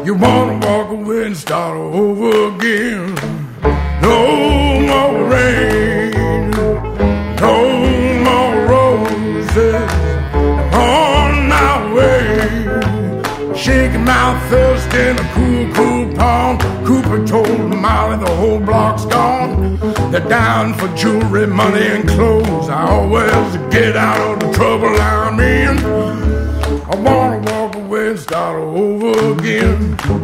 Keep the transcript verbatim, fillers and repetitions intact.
You wanna walk away and start over again. No more rain, no more roses on my way. Shaking my thirst in a cool, cool pond. Cooper told Molly the whole block's gone. They're down for jewelry, money, and clothes. I always get out of the trouble I'm in. I wanna walk away and start over again.